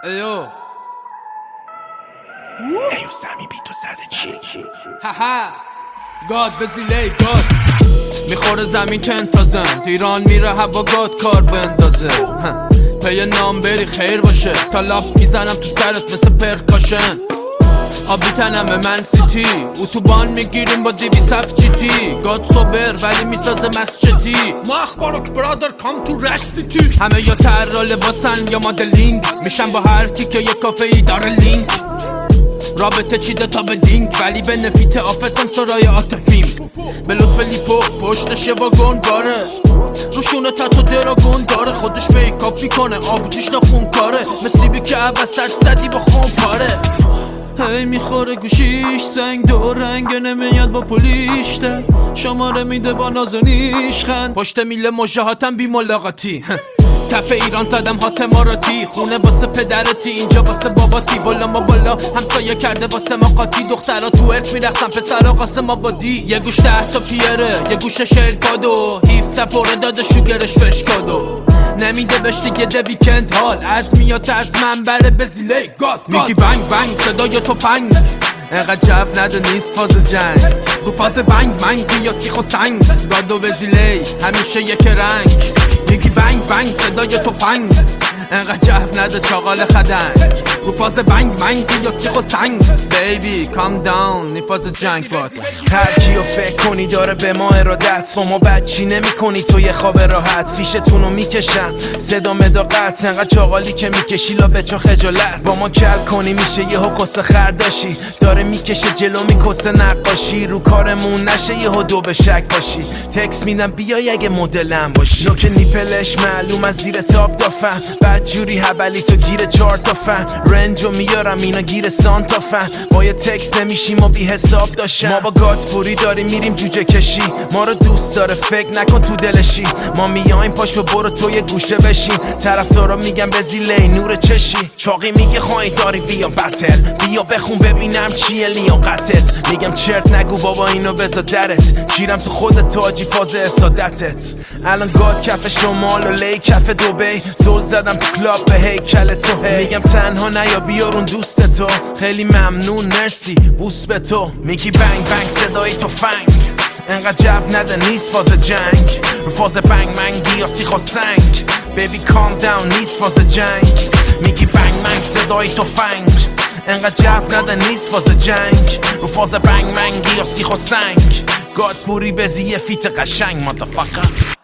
ایو سمی بی تو زده چی؟ هاها گاد وزیله گاد میخوره زمین که انتازم ایران میره هوا گاد کار بندازه پی نام بری خیر باشه تا لاف میزنم تو سرت مثل پرکاشن آبی تنم من سیتی اتوبان میگیریم با 207 جیتی گاد صبر ولی میسازه مسجدی ما اخبارک برادر کام تو رش سیتی همه یا تر لباسن یا مدلینگ میشن با هر کی که یه کافه ای داره لینک رابطه چیده تا به دینگ ولی به نفیت آفسم سرای آتفیم به لطف لیپو پشتش یه واگن باره روشونه تاتو دراگون داره خودش میکاپ میکنه آبجیش نخون کاره مسیبی که عوض زدی با خون پاره هی میخوره گوشیش سنگ دور رنگ نمیاد با پولیشته شماره میده با نازنیش خند پشت میله مجاهاتم بی ملاقاتی تف ایران زدم هات ماراتی خونه واسه پدرتی اینجا واسه باباتی بالا ما بالا همسایه کرده واسه ما قاطی دخترها تو ارک میرخصن پسرها قاسم آبادی یه گوش 10 تا پیره یه گوش شرکادو 17 پره داده شوگرش فشکادو نمیده بهش دیگه ده ویکند حال از میاد از منبر بزیله گاد میگی بنگ بنگ صدای تفنگ انقدر جو نده نیست فاز جنگ رو فاز بنگ منگ یا سیخ و سنگ گاد و وزیله همیشه یک رنگ میگی بنگ بنگ صدای تفنگ انقدر جو نده چاقال خدنگ رو فاز بنگ منگ یا سیخ و سنگ بیبی کام داون نی فاز جنگ باد هر کیو فکر کنی داره به ما ارادت با ما بچی نمی کنی تو یه خواب راحت فیشتونو میکشم صدا مداقت انقدر چاقالی که میکشی لا به چا خجالت با ما کل کنی میشه یه کسه خرداشی داره میکشه جلو میکسه نقاشی رو کارمون نشه یه دو به شک باشی تکس میدم بیای اگه مدلم باشی نوک نیپلش معلوم از زیر تاپ دافن بعد جوری هبلی تو گیر 4 تا فن رنجو میارم اینا گیر سانتا فن با یه تکس نمیشیم و بی حساب داشتم ما با گاتپوری داریم میریم جوجه کشی ما رو دوست داره فکر نکن تو دلشی ما میایم پاشو برو تو یه گوشه بشین طرفدارا میگن بزیله نور چشی چاقی میگه خواهی داری بیا بتل بیا بخون ببینم چیه لیاقتت میگم چرت نگو بابا اینو بذار درت گیرم تو خودت تاجی فاز اسادتت الان گاد کف شمال و لی کف دبی زل زدم تو کلاب به هیکل تو میگم تنها نیا بیارون دوست تو خیلی ممنون مرسی بوس به تو میگی بنگ بنگ صدای تو فنگ انقدر جو نده نیست فاز جنگ رو فاز بنگ منگی یا سیخ و سنگ بیبی کام داون نیست فاز جنگ میگی بنگ منگ صدای تو فنگ انقدر جو نده نیست فاز جنگ رو فاز بنگ منگی یا سیخ و سنگ گاد پوری بزی یه فیت قشنگ مادرفاکر